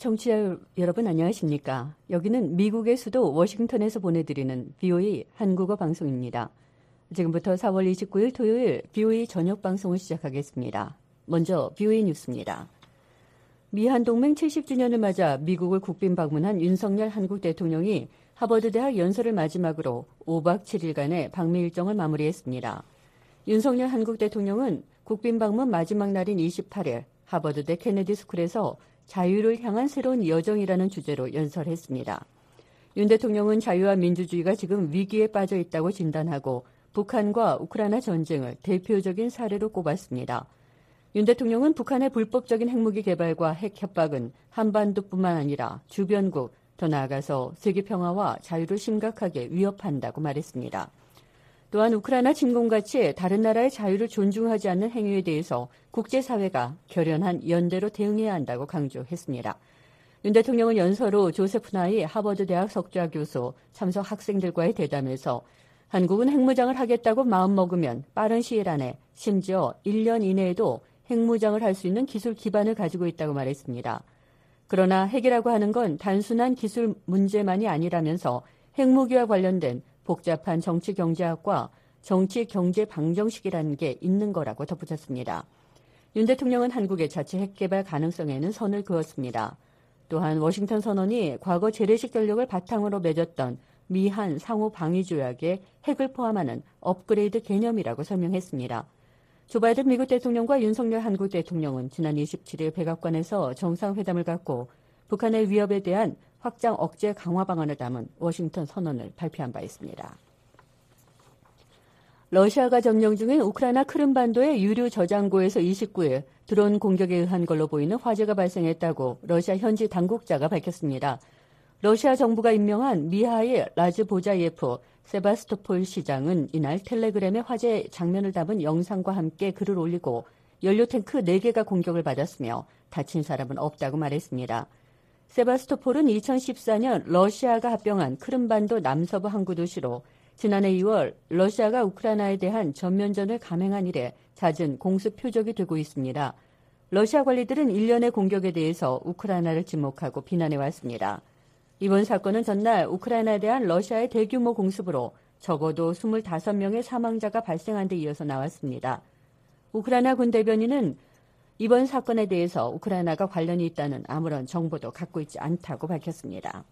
청취자 여러분 안녕하십니까? 여기는 미국의 수도 워싱턴에서 보내드리는 VOA 한국어 방송입니다. 지금부터 4월 29일 토요일 VOA 저녁 방송을 시작하겠습니다. 먼저 VOA 뉴스입니다. 미한 동맹 70주년을 맞아 미국을 국빈 방문한 윤석열 한국 대통령이 하버드 대학 연설을 마지막으로 5박 7일간의 방미 일정을 마무리했습니다. 윤석열 한국 대통령은 국빈 방문 마지막 날인 28일 하버드대 케네디 스쿨에서 자유를 향한 새로운 여정이라는 주제로 연설했습니다. 윤 대통령은 자유와 민주주의가 지금 위기에 빠져 있다고 진단하고 북한과 우크라이나 전쟁을 대표적인 사례로 꼽았습니다. 윤 대통령은 북한의 불법적인 핵무기 개발과 핵 협박은 한반도뿐만 아니라 주변국, 더 나아가서 세계 평화와 자유를 심각하게 위협한다고 말했습니다. 또한 우크라이나 침공같이 다른 나라의 자유를 존중하지 않는 행위에 대해서 국제사회가 결연한 연대로 대응해야 한다고 강조했습니다. 윤 대통령은 연설 후 조세프 나이 하버드 대학 석좌 교수 참석 학생들과의 대담에서 한국은 핵무장을 하겠다고 마음먹으면 빠른 시일 안에 심지어 1년 이내에도 핵무장을 할 수 있는 기술 기반을 가지고 있다고 말했습니다. 그러나 핵이라고 하는 건 단순한 기술 문제만이 아니라면서 핵무기와 관련된 복잡한 정치-경제학과 정치-경제 방정식이라는 게 있는 거라고 덧붙였습니다. 윤 대통령은 한국의 자체 핵개발 가능성에는 선을 그었습니다. 또한 워싱턴 선언이 과거 재래식 전력을 바탕으로 맺었던 미한 상호 방위 조약에 핵을 포함하는 업그레이드 개념이라고 설명했습니다. 조 바이든 미국 대통령과 윤석열 한국 대통령은 지난 27일 백악관에서 정상회담을 갖고 북한의 위협에 대한 확장 억제 강화 방안을 담은 워싱턴 선언을 발표한 바 있습니다. 러시아가 점령 중인 우크라이나 크림반도의 유류 저장고에서 29일 드론 공격에 의한 걸로 보이는 화재가 발생했다고 러시아 현지 당국자가 밝혔습니다. 러시아 정부가 임명한 미하일 라즈보자예프 세바스토폴 시장은 이날 텔레그램에 화재 장면을 담은 영상과 함께 글을 올리고 연료 탱크 4개가 공격을 받았으며 다친 사람은 없다고 말했습니다. 세바스토폴은 2014년 러시아가 합병한 크림반도 남서부 항구 도시로 지난해 2월 러시아가 우크라이나에 대한 전면전을 감행한 이래 잦은 공습 표적이 되고 있습니다. 러시아 관리들은 일련의 공격에 대해서 우크라이나를 지목하고 비난해왔습니다. 이번 사건은 전날 우크라이나에 대한 러시아의 대규모 공습으로 적어도 25명의 사망자가 발생한 데 이어서 나왔습니다. 우크라이나 군 대변인은 이번 사건에 대해서 우크라이나가 관련이 있다는 아무런 정보도 갖고 있지 않다고 밝혔습니다.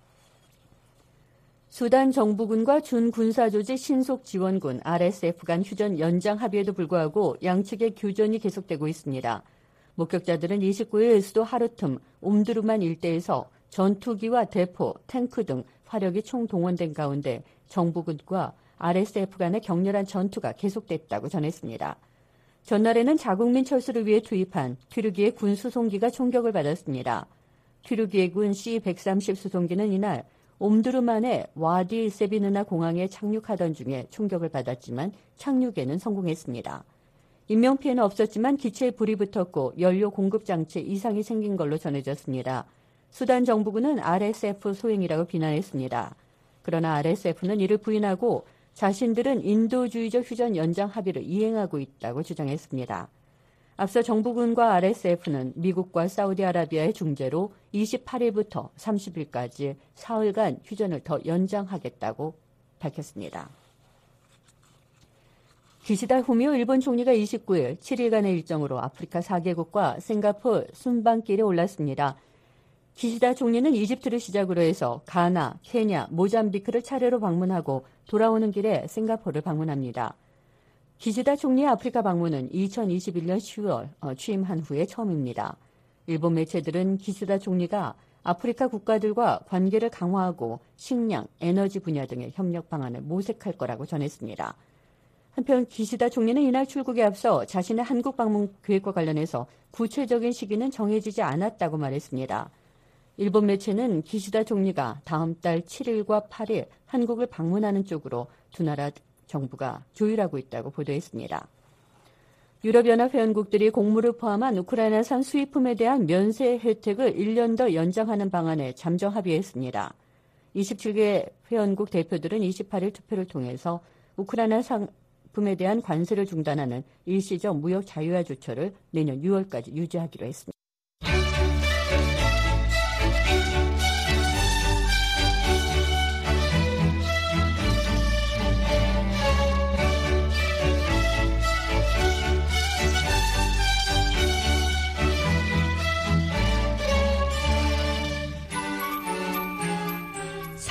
수단 정부군과 준군사조직 신속지원군 RSF 간 휴전 연장 합의에도 불구하고 양측의 교전이 계속되고 있습니다. 목격자들은 29일 수도 하르툼, 옴두르만 일대에서 전투기와 대포, 탱크 등 화력이 총동원된 가운데 정부군과 RSF 간의 격렬한 전투가 계속됐다고 전했습니다. 전날에는 자국민 철수를 위해 투입한 튀르기예 군 수송기가 총격을 받았습니다. 튀르기예 군 C-130 수송기는 이날 옴두르만의 와디 세비느나 공항에 착륙하던 중에 총격을 받았지만 착륙에는 성공했습니다. 인명피해는 없었지만 기체에 불이 붙었고 연료 공급 장치에 이상이 생긴 걸로 전해졌습니다. 수단 정부군은 RSF 소행이라고 비난했습니다. 그러나 RSF는 이를 부인하고 자신들은 인도주의적 휴전 연장 합의를 이행하고 있다고 주장했습니다. 앞서 정부군과 RSF는 미국과 사우디아라비아의 중재로 28일부터 30일까지 사흘간 휴전을 더 연장하겠다고 밝혔습니다. 기시다 후미오 일본 총리가 29일 7일간의 일정으로 아프리카 4개국과 싱가포르 순방길에 올랐습니다. 기시다 총리는 이집트를 시작으로 해서 가나, 케냐, 모잠비크를 차례로 방문하고 돌아오는 길에 싱가포르를 방문합니다. 기시다 총리의 아프리카 방문은 2021년 10월 취임한 후에 처음입니다. 일본 매체들은 기시다 총리가 아프리카 국가들과 관계를 강화하고 식량, 에너지 분야 등의 협력 방안을 모색할 거라고 전했습니다. 한편 기시다 총리는 이날 출국에 앞서 자신의 한국 방문 계획과 관련해서 구체적인 시기는 정해지지 않았다고 말했습니다. 일본 매체는 기시다 총리가 다음 달 7일과 8일 한국을 방문하는 쪽으로 두 나라 정부가 조율하고 있다고 보도했습니다. 유럽연합 회원국들이 곡물을 포함한 우크라이나산 수입품에 대한 면세 혜택을 1년 더 연장하는 방안에 잠정 합의했습니다. 27개 회원국 대표들은 28일 투표를 통해서 우크라이나 상품에 대한 관세를 중단하는 일시적 무역 자유화 조처를 내년 6월까지 유지하기로 했습니다.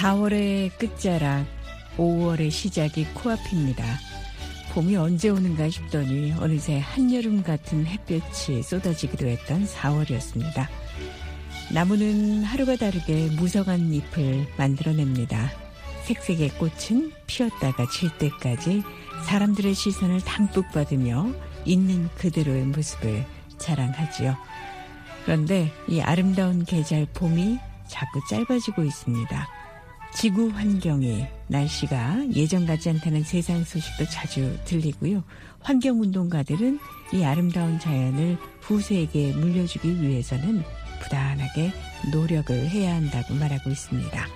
4월의 끝자락, 5월의 시작이 코앞입니다. 봄이 언제 오는가 싶더니 어느새 한여름 같은 햇볕이 쏟아지기도 했던 4월이었습니다. 나무는 하루가 다르게 무성한 잎을 만들어냅니다. 색색의 꽃은 피었다가 질 때까지 사람들의 시선을 담뿍 받으며 있는 그대로의 모습을 자랑하지요. 그런데 이 아름다운 계절 봄이 자꾸 짧아지고 있습니다. 지구 환경이, 날씨가 예전 같지 않다는 세상 소식도 자주 들리고요. 환경운동가들은 이 아름다운 자연을 후세에게 물려주기 위해서는 부단하게 노력을 해야 한다고 말하고 있습니다.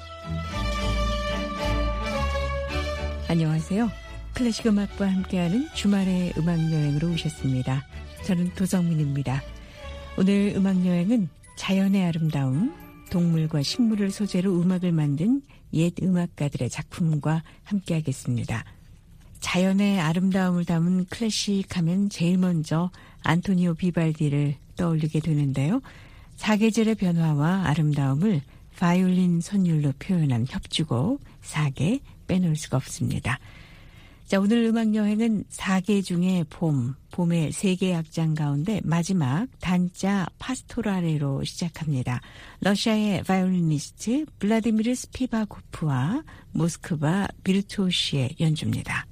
안녕하세요. 클래식 음악과 함께하는 주말의 음악여행으로 오셨습니다. 저는 도성민입니다. 오늘 음악여행은 자연의 아름다움, 동물과 식물을 소재로 음악을 만든 옛 음악가들의 작품과 함께하겠습니다. 자연의 아름다움을 담은 클래식 하면 제일 먼저 안토니오 비발디를 떠올리게 되는데요. 사계절의 변화와 아름다움을 바이올린 선율로 표현한 협주곡 사계 빼놓을 수가 없습니다. 자, 오늘 음악여행은 4개 중에 봄의 3개 악장 가운데 마지막 단자 파스토라레로 시작합니다. 러시아의 바이올리니스트 블라디미르 스피바코프와 모스크바 비르투오시의 연주입니다.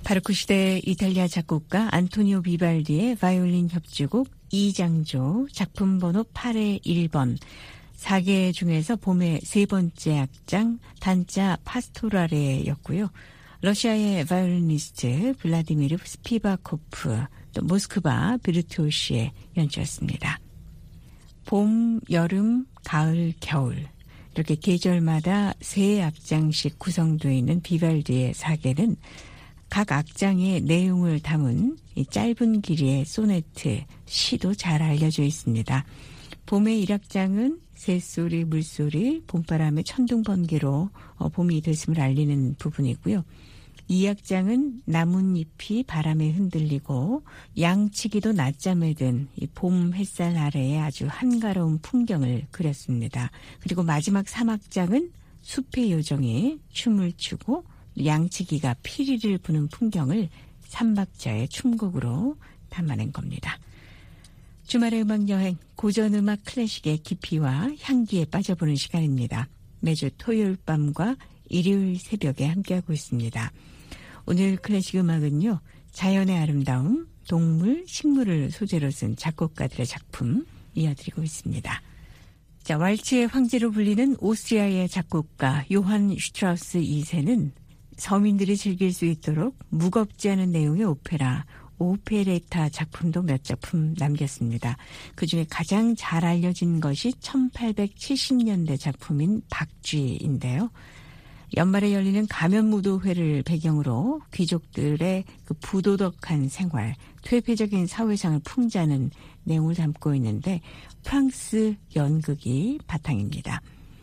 바로크 시대 이탈리아 작곡가 안토니오 비발디의 바이올린 협주곡 이장조 작품 번호 8의 1번 4개 중에서 봄의 세 번째 악장 단자 파스토라레였고요. 러시아의 바이올리니스트 블라디미르 스피바코프 또 모스크바 비르투오시의 연주였습니다. 봄, 여름, 가을, 겨울 이렇게 계절마다 세 악장씩 구성되어 있는 비발디의 사계는 각 악장의 내용을 담은 이 짧은 길이의 소네트, 시도 잘 알려져 있습니다. 봄의 1악장은 새소리, 물소리, 봄바람의 천둥번개로 봄이 됐음을 알리는 부분이고요. 2악장은 나뭇잎이 바람에 흔들리고 양치기도 낮잠에 든 이 봄 햇살 아래에 아주 한가로운 풍경을 그렸습니다. 그리고 마지막 3악장은 숲의 요정이 춤을 추고 양치기가 피리를 부는 풍경을 3박자의 춤곡으로 담아낸 겁니다. 주말의 음악여행, 고전음악 클래식의 깊이와 향기에 빠져보는 시간입니다. 매주 토요일 밤과 일요일 새벽에 함께하고 있습니다. 오늘 클래식 음악은요. 자연의 아름다움, 동물, 식물을 소재로 쓴 작곡가들의 작품 이어드리고 있습니다. 자, 왈츠의 황제로 불리는 오스트리아의 작곡가 요한 슈트라우스 2세는 서민들이 즐길 수 있도록 무겁지 않은 내용의 오페레타 작품도 몇 작품 남겼습니다. 그중에 가장 잘 알려진 것이 1870년대 작품인 박쥐인데요. 연말에 열리는 가면무도회를 배경으로 귀족들의 그 부도덕한 생활, 퇴폐적인 사회상을 풍자는 내용을 담고 있는데 프랑스 연극이 바탕입니다.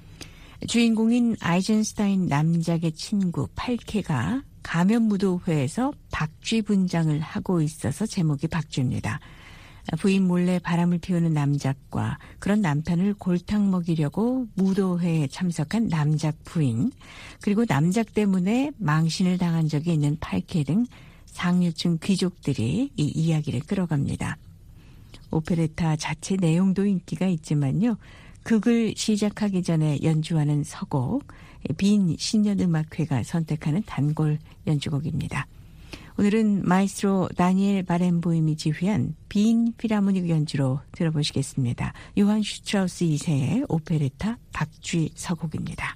주인공인 아이젠슈타인 남작의 친구 팔케가 가면무도회에서 박쥐 분장을 하고 있어서 제목이 박쥐입니다. 부인 몰래 바람을 피우는 남작과 그런 남편을 골탕 먹이려고 무도회에 참석한 남작 부인, 그리고 남작 때문에 망신을 당한 적이 있는 팔케 등 상류층 귀족들이 이 이야기를 끌어갑니다. 오페레타 자체 내용도 인기가 있지만요. 극을 시작하기 전에 연주하는 서곡, 빈 신년음악회가 선택하는 단골 연주곡입니다. 오늘은 마이스트로 다니엘 바렌보임이 지휘한 빈 필하모닉 연주로 들어보시겠습니다. 요한 슈트라우스 2세의 오페레타 박쥐 서곡입니다.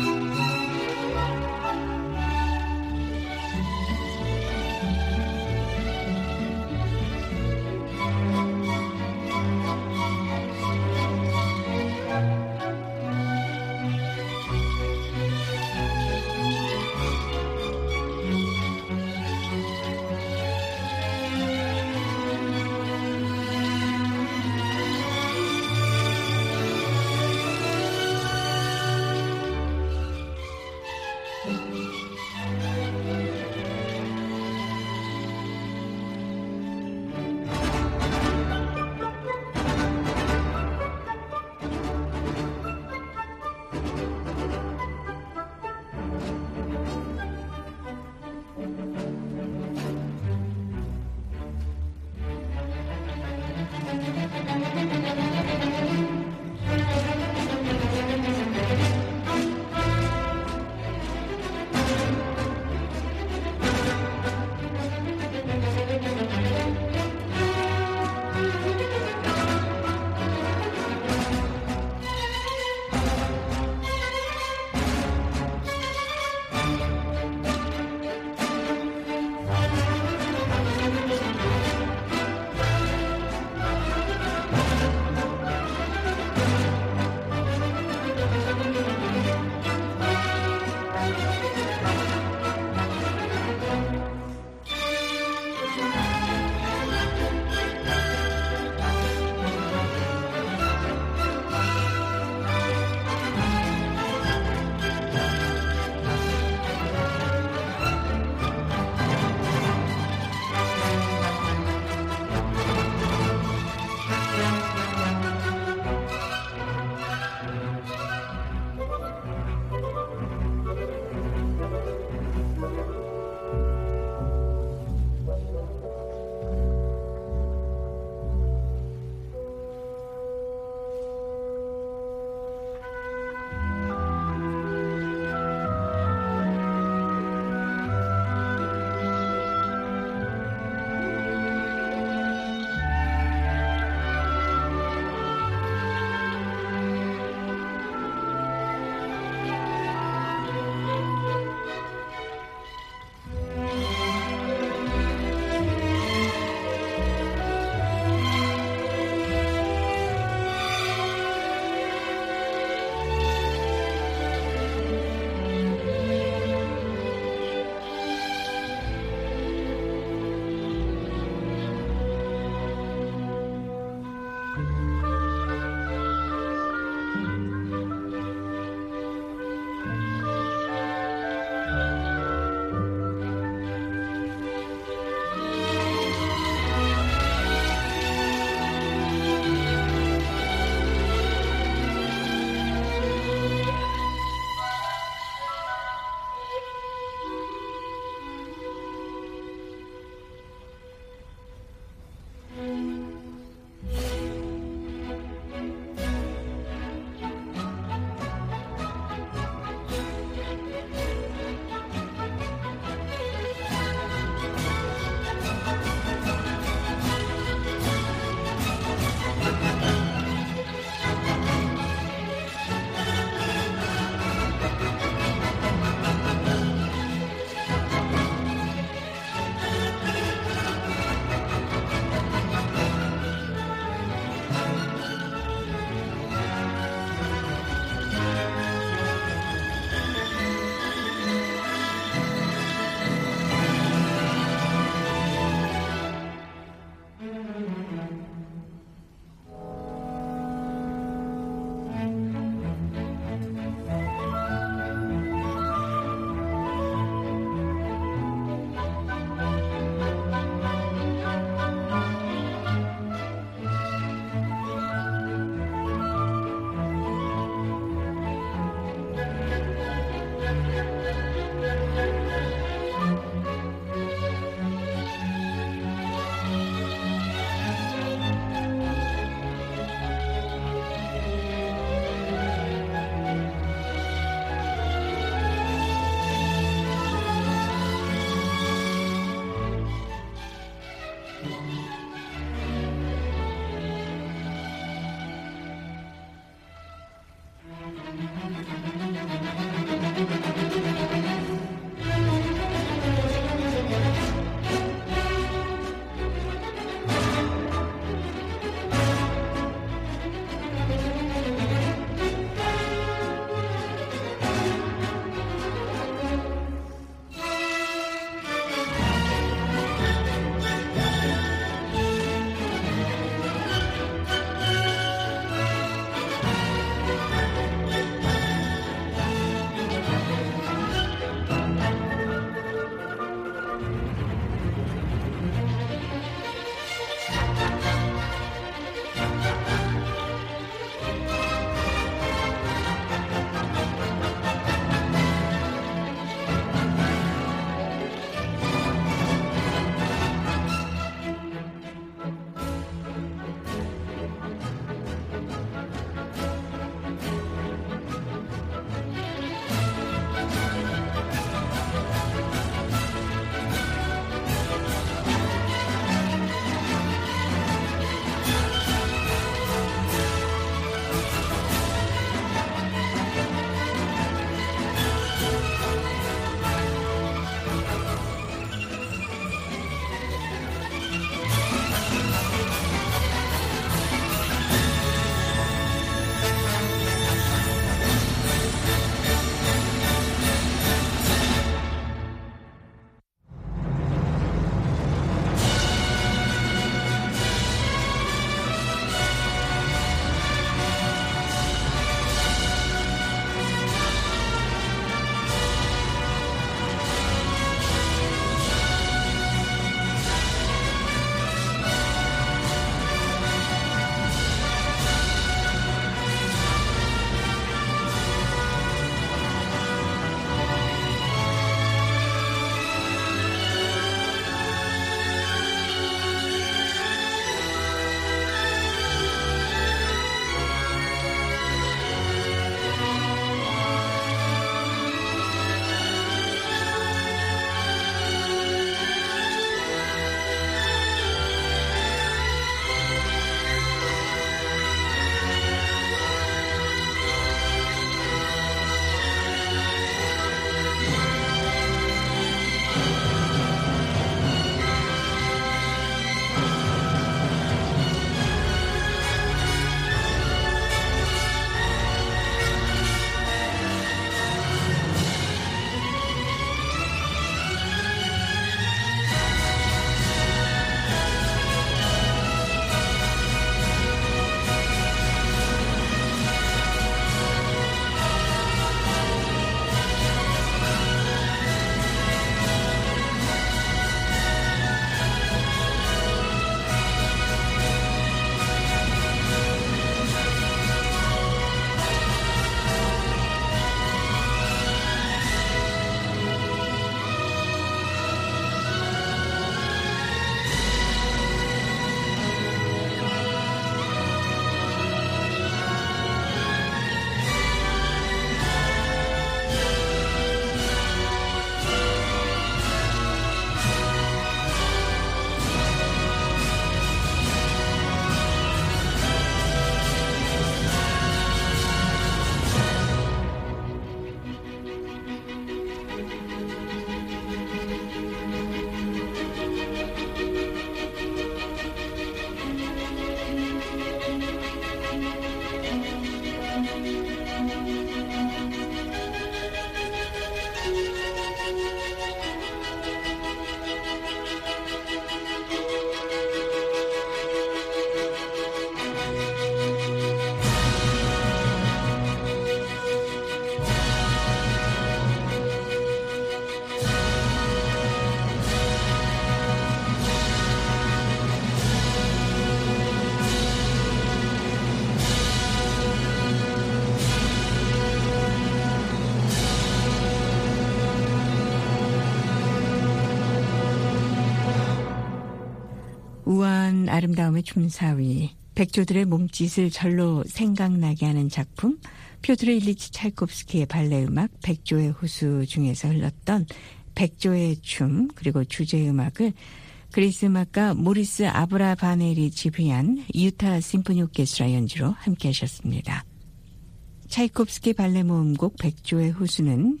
우아한 아름다움의 춤사위, 백조들의 몸짓을 절로 생각나게 하는 작품, 피오트르 일리치 차이콥스키의 발레 음악 백조의 호수 중에서 흘렀던 백조의 춤, 그리고 주제 음악을 그리스 음악가 모리스 아브라바넬이 지휘한 유타 심포니 오케스트라 연주로 함께 하셨습니다. 차이콥스키 발레 모음곡 백조의 호수는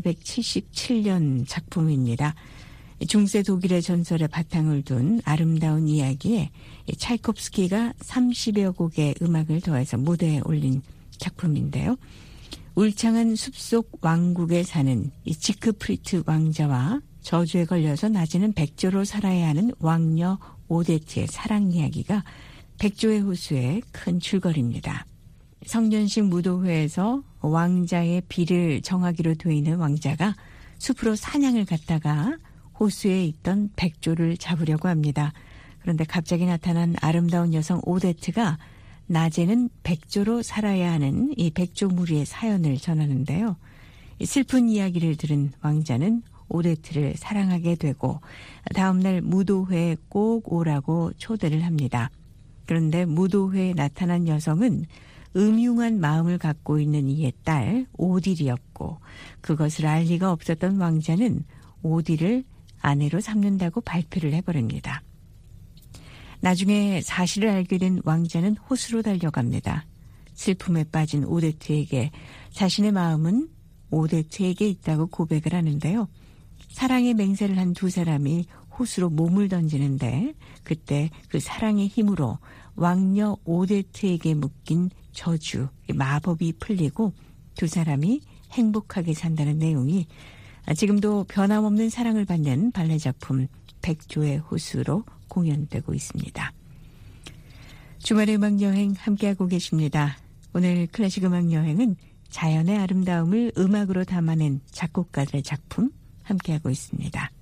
1877년 작품입니다. 중세 독일의 전설에 바탕을 둔 아름다운 이야기에 차이콥스키가 30여 곡의 음악을 더해서 무대에 올린 작품인데요. 울창한 숲속 왕국에 사는 이 지크프리트 왕자와 저주에 걸려서 낮에는 백조로 살아야 하는 왕녀 오데트의 사랑 이야기가 백조의 호수의 큰 줄거리입니다. 성년식 무도회에서 왕자의 비를 정하기로 돼 있는 왕자가 숲으로 사냥을 갔다가 호수에 있던 백조를 잡으려고 합니다. 그런데 갑자기 나타난 아름다운 여성 오데트가 낮에는 백조로 살아야 하는 이 백조 무리의 사연을 전하는데요. 슬픈 이야기를 들은 왕자는 오데트를 사랑하게 되고 다음날 무도회에 꼭 오라고 초대를 합니다. 그런데 무도회에 나타난 여성은 음흉한 마음을 갖고 있는 이의 딸 오딜이었고 그것을 알 리가 없었던 왕자는 오딜을 아내로 삼는다고 발표를 해버립니다. 나중에 사실을 알게 된 왕자는 호수로 달려갑니다. 슬픔에 빠진 오데트에게 자신의 마음은 오데트에게 있다고 고백을 하는데요. 사랑의 맹세를 한 두 사람이 호수로 몸을 던지는데 그때 그 사랑의 힘으로 왕녀 오데트에게 묶인 저주, 마법이 풀리고 두 사람이 행복하게 산다는 내용이 지금도 변함없는 사랑을 받는 발레 작품 백조의 호수로 공연되고 있습니다. 주말의 음악여행 함께하고 계십니다. 오늘 클래식 음악여행은 자연의 아름다움을 음악으로 담아낸 작곡가들의 작품 함께하고 있습니다.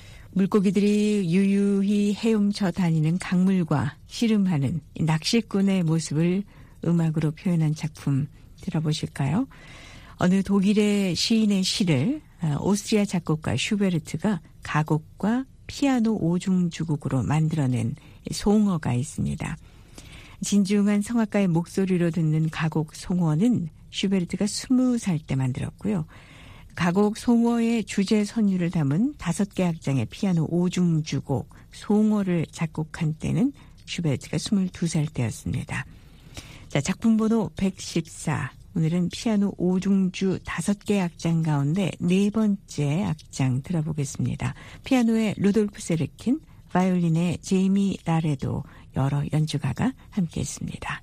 물고기들이 유유히 헤엄쳐 다니는 강물과 씨름하는 낚시꾼의 모습을 음악으로 표현한 작품 들어보실까요? 어느 독일의 시인의 시를 오스트리아 작곡가 슈베르트가 가곡과 피아노 오중주곡으로 만들어낸 송어가 있습니다. 진중한 성악가의 목소리로 듣는 가곡 송어는 슈베르트가 20살 때 만들었고요. 가곡 송어의 주제 선율을 담은 5개 악장의 피아노 오중주곡 송어를 작곡한 때는 슈베르트가 22살 때였습니다. 자, 작품 번호 114. 오늘은 피아노 5중주 5개 악장 가운데 4번째 악장 들어보겠습니다. 피아노의 루돌프 세르킨, 바이올린의 제이미 라레도 여러 연주가가 함께했습니다.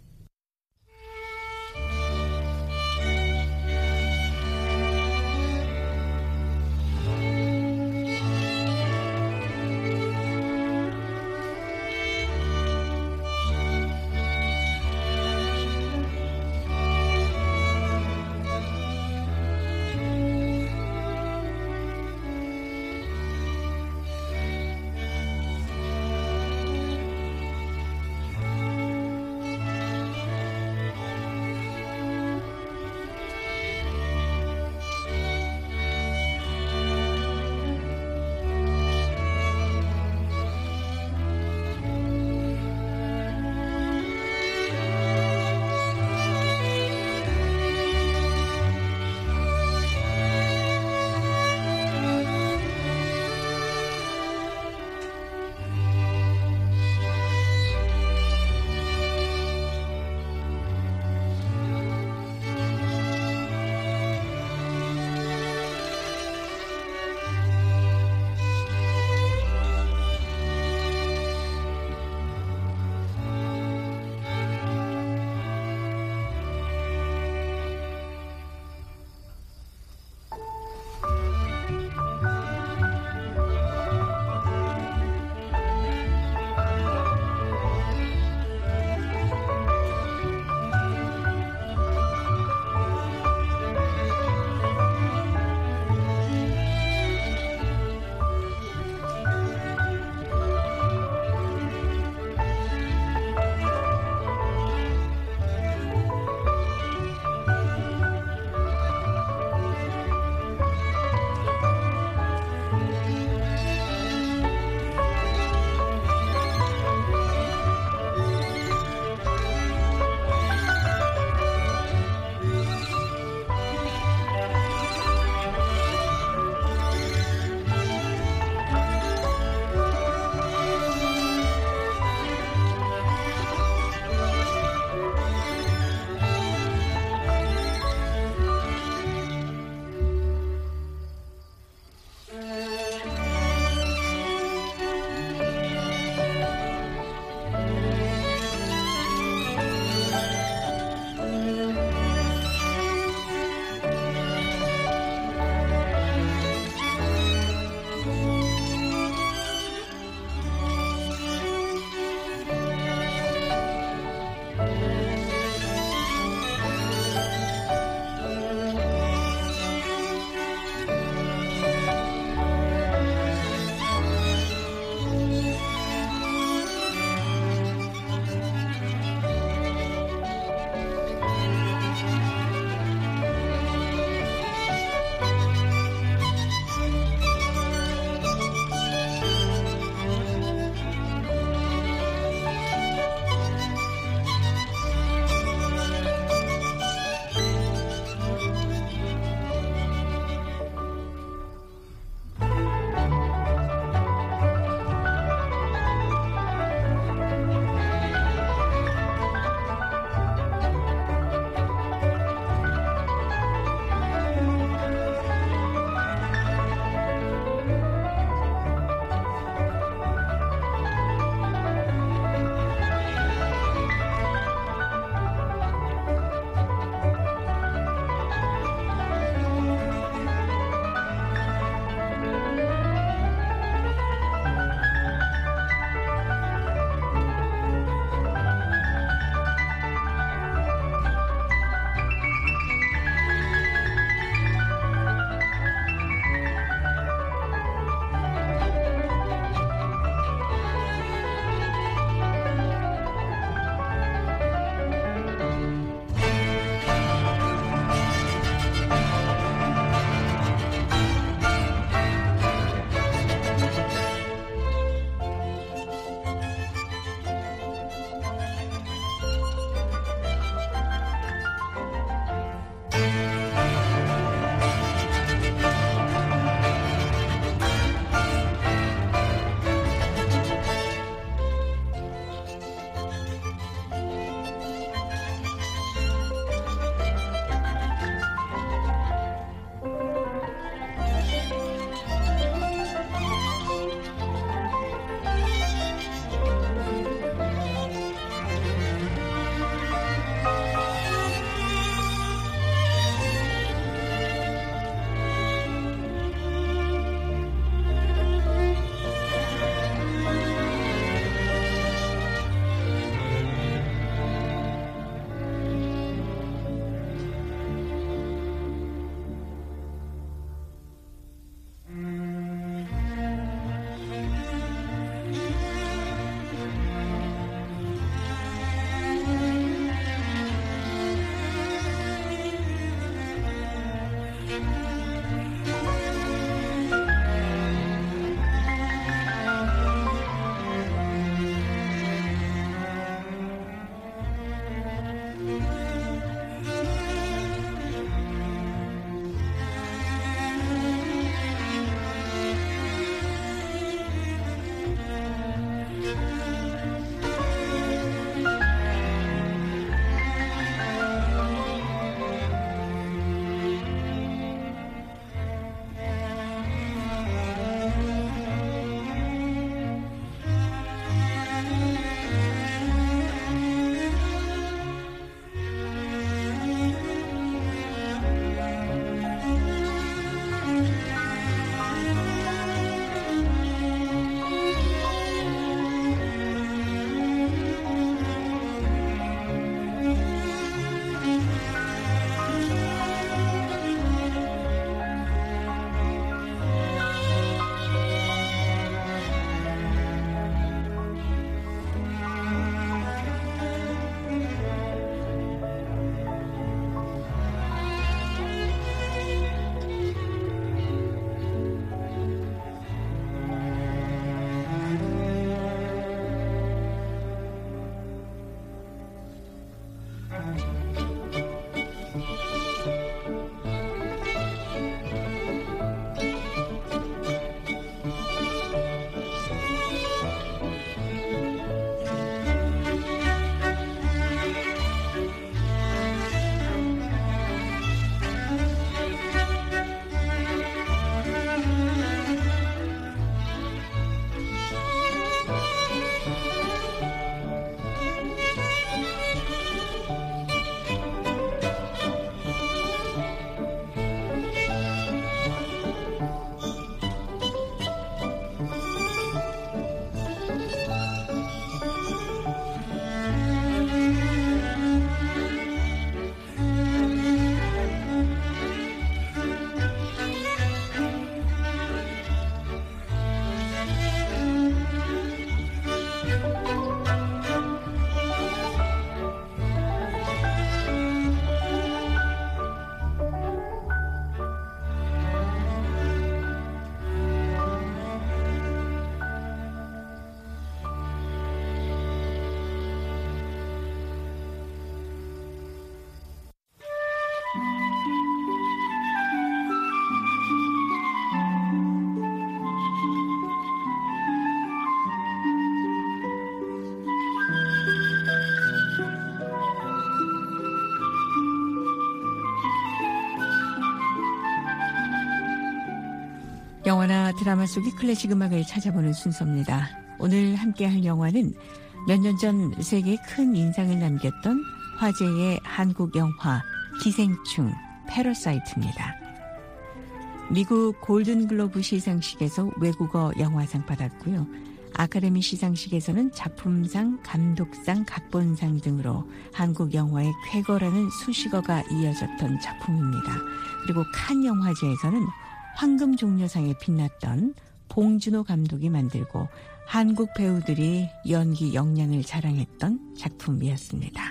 영화나 드라마 속의 클래식 음악을 찾아보는 순서입니다. 오늘 함께할 영화는 몇 년 전 세계에 큰 인상을 남겼던 화제의 한국 영화 기생충 패러사이트입니다. 미국 골든글로브 시상식에서 외국어 영화상 받았고요. 아카데미 시상식에서는 작품상, 감독상, 각본상 등으로 한국 영화의 쾌거라는 수식어가 이어졌던 작품입니다. 그리고 칸 영화제에서는 황금종려상에 빛났던 봉준호 감독이 만들고 한국 배우들이 연기 역량을 자랑했던 작품이었습니다.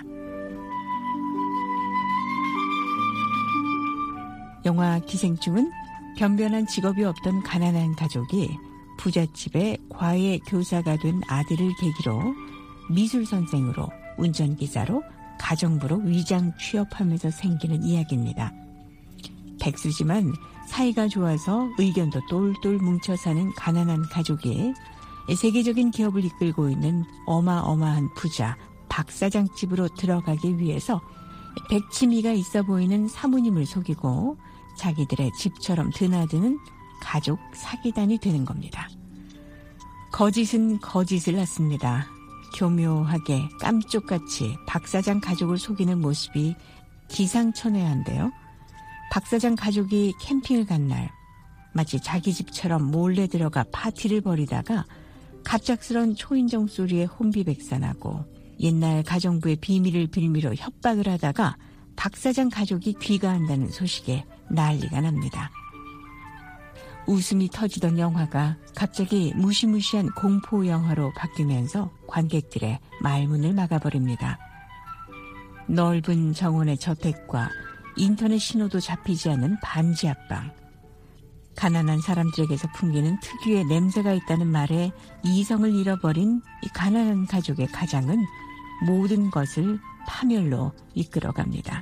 영화 기생충은 변변한 직업이 없던 가난한 가족이 부잣집의 과외 교사가 된 아들을 계기로 미술선생으로, 운전기사로, 가정부로 위장 취업하면서 생기는 이야기입니다. 백수지만 사이가 좋아서 의견도 똘똘 뭉쳐 사는 가난한 가족이 세계적인 기업을 이끌고 있는 어마어마한 부자 박 사장 집으로 들어가기 위해서 백치미가 있어 보이는 사모님을 속이고 자기들의 집처럼 드나드는 가족 사기단이 되는 겁니다. 거짓은 거짓을 낳습니다. 교묘하게 깜쪽같이 박 사장 가족을 속이는 모습이 기상천외한데요. 박 사장 가족이 캠핑을 간 날 마치 자기 집처럼 몰래 들어가 파티를 벌이다가 갑작스런 초인종 소리에 혼비백산하고 옛날 가정부의 비밀을 빌미로 협박을 하다가 박 사장 가족이 귀가한다는 소식에 난리가 납니다. 웃음이 터지던 영화가 갑자기 무시무시한 공포 영화로 바뀌면서 관객들의 말문을 막아버립니다. 넓은 정원의 저택과 인터넷 신호도 잡히지 않는 반지 앞방. 가난한 사람들에게서 풍기는 특유의 냄새가 있다는 말에 이성을 잃어버린 이 가난한 가족의 가장은 모든 것을 파멸로 이끌어갑니다.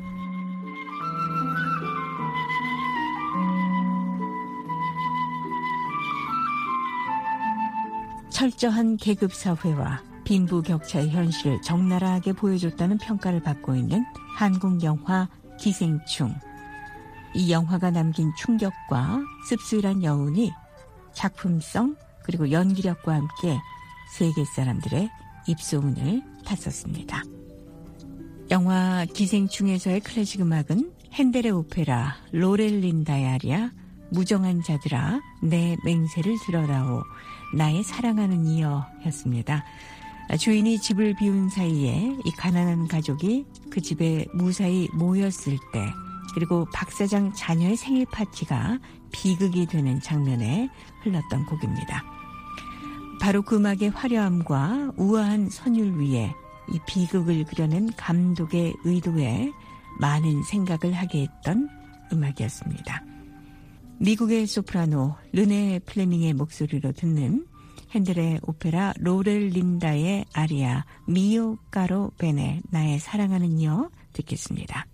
철저한 계급사회와 빈부격차의 현실을 적나라하게 보여줬다는 평가를 받고 있는 한국 영화 기생충. 이 영화가 남긴 충격과 씁쓸한 여운이 작품성 그리고 연기력과 함께 세계 사람들의 입소문을 탔었습니다. 영화 기생충에서의 클래식 음악은 핸델의 오페라 로렐린다의 아리아 무정한 자들아 내 맹세를 들어라오 나의 사랑하는 이여였습니다. 주인이 집을 비운 사이에 이 가난한 가족이 그 집에 무사히 모였을 때 그리고 박 사장 자녀의 생일 파티가 비극이 되는 장면에 흘렀던 곡입니다. 바로 그 음악의 화려함과 우아한 선율 위에 이 비극을 그려낸 감독의 의도에 많은 생각을 하게 했던 음악이었습니다. 미국의 소프라노 르네 플레밍의 목소리로 듣는 핸델의 오페라 로렐린다의 아리아 미오 까로 베네 나의 사랑하는 여 듣겠습니다.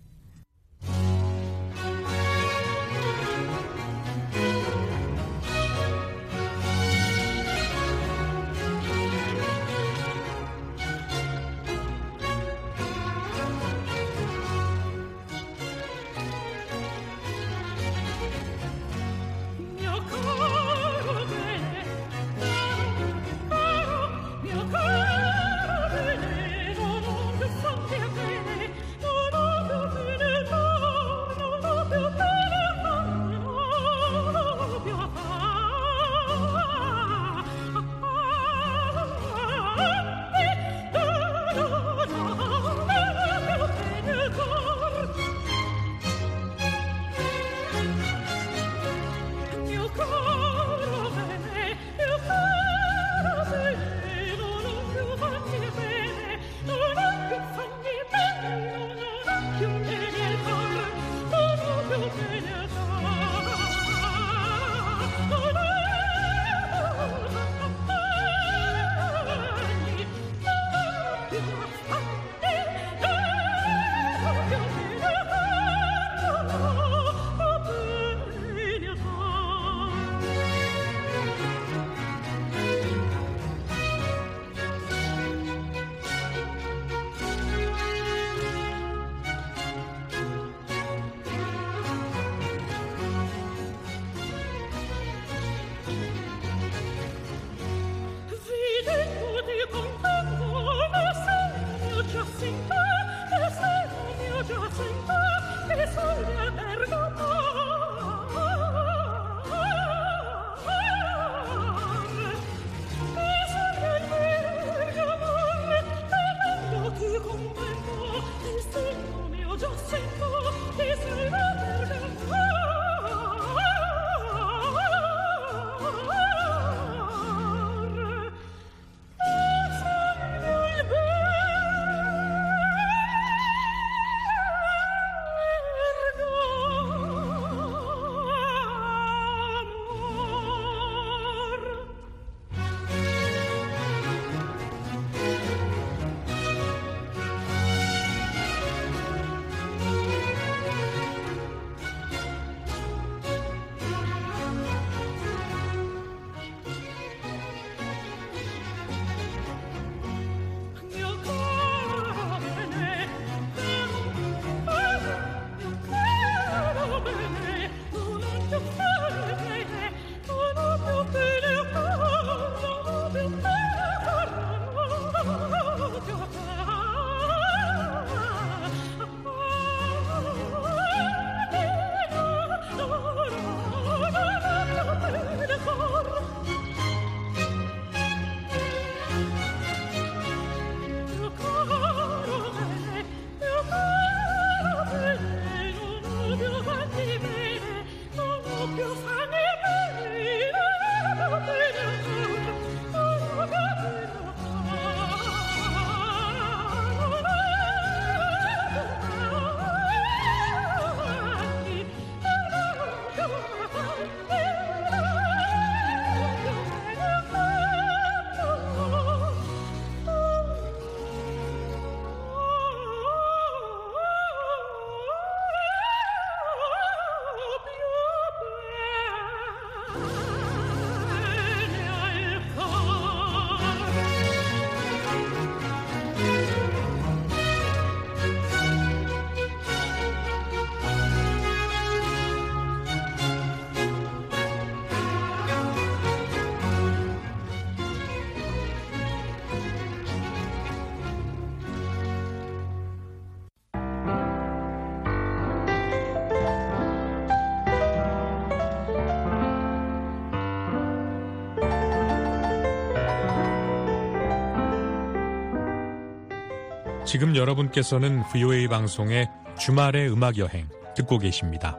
지금 여러분께서는 VOA 방송의 주말의 음악여행 듣고 계십니다.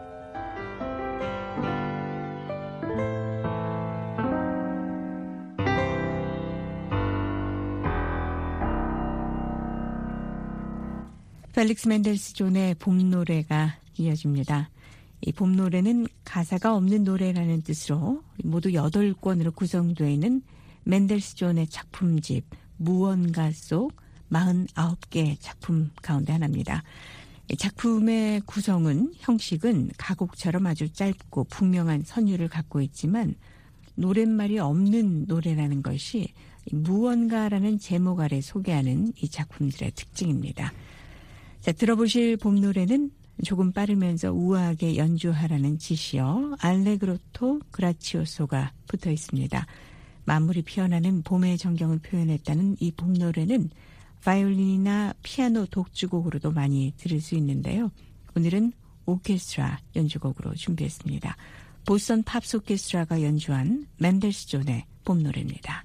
펠릭스 맨델스 존의 봄 노래가 이어집니다. 이 봄 노래는 가사가 없는 노래라는 뜻으로 모두 8권으로 구성되어 있는 맨델스 존의 작품집 무언가 속 49개의 작품 가운데 하나입니다. 이 작품의 구성은 형식은 가곡처럼 아주 짧고 분명한 선율을 갖고 있지만 노랫말이 없는 노래라는 것이 무언가라는 제목 아래 소개하는 이 작품들의 특징입니다. 자, 들어보실 봄 노래는 조금 빠르면서 우아하게 연주하라는 지시어 알레그로토 그라치오소가 붙어 있습니다. 만물이 피어나는 봄의 전경을 표현했다는 이 봄 노래는 바이올린이나 피아노 독주곡으로도 많이 들을 수 있는데요. 오늘은 오케스트라 연주곡으로 준비했습니다. 보스턴 팝스 오케스트라가 연주한 맨델스 존의 봄 노래입니다.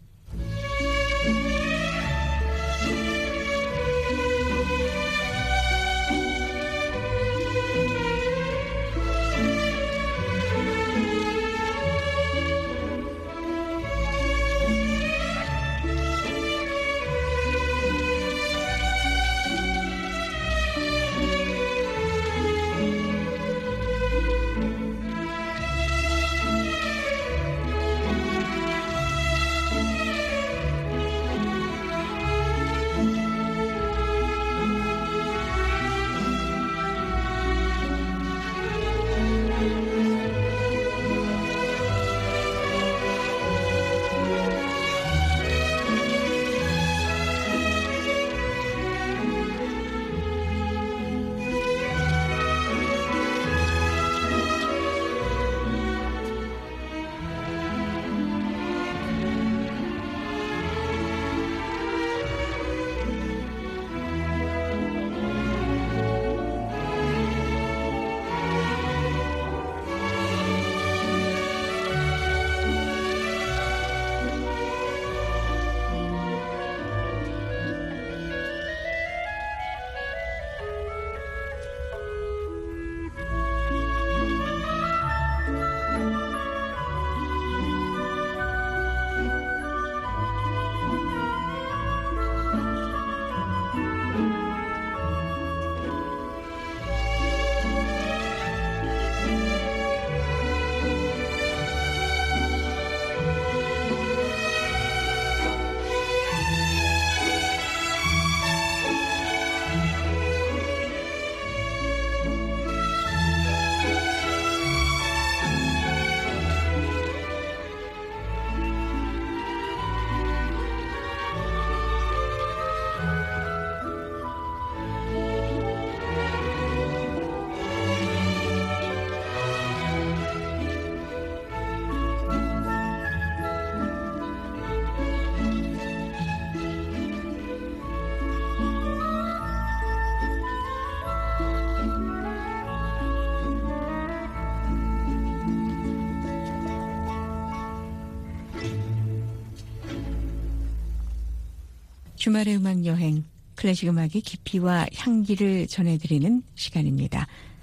주말의 음악 여행, 클래식 음악의 깊이와 향기를 전해드리는 시간입니다.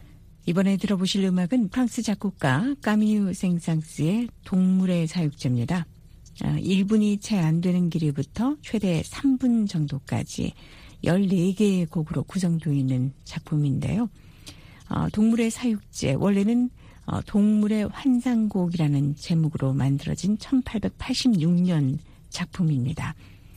이번에 들어보실 음악은 프랑스 작곡가 까미유 생상스의 동물의 사육제입니다. 1분이 채 안 되는 길이부터 최대 3분 정도까지 14개의 곡으로 구성되어 있는 작품인데요. 동물의 사육제, 원래는 동물의 환상곡이라는 제목으로 만들어진 1886년 작품입니다.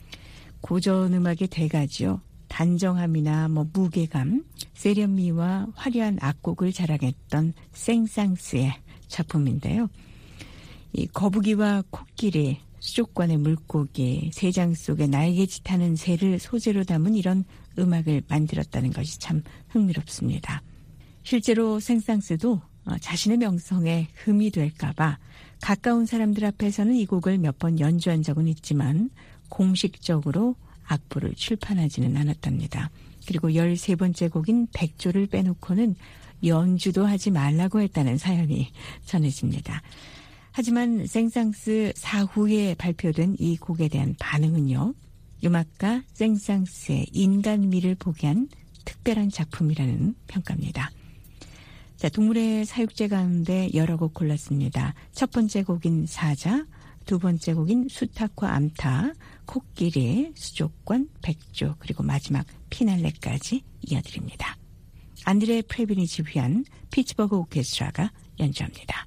고전 음악의 대가지요. 단정함이나 무게감, 세련미와 화려한 악곡을 자랑했던 생상스의 작품인데요. 이 거북이와 코끼리, 수족관의 물고기, 새장 속에 날개짓하는 새를 소재로 담은 이런 음악을 만들었다는 것이 참 흥미롭습니다. 실제로 생상스도 자신의 명성에 흠이 될까봐 가까운 사람들 앞에서는 이 곡을 몇 번 연주한 적은 있지만 공식적으로 악보를 출판하지는 않았답니다. 그리고 13번째 곡인 백조를 빼놓고는 연주도 하지 말라고 했다는 사연이 전해집니다. 하지만 생상스 사후에 발표된 이 곡에 대한 반응은요. 음악가 생상스의 인간미를 보게한 특별한 작품이라는 평가입니다. 자, 동물의 사육제 가운데 여러 곡 골랐습니다. 첫 번째 곡인 사자, 두 번째 곡인 수탉과 암탉, 코끼리, 수족관, 백조, 그리고 마지막 피날레까지 이어드립니다. 안드레 프레빈이 지휘한 피츠버그 오케스트라가 연주합니다.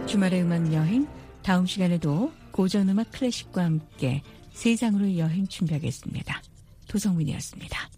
주말의 음악 여행, 다음 시간에도 고전음악 클래식과 함께 세상으로 여행 준비하겠습니다. 도성민이었습니다.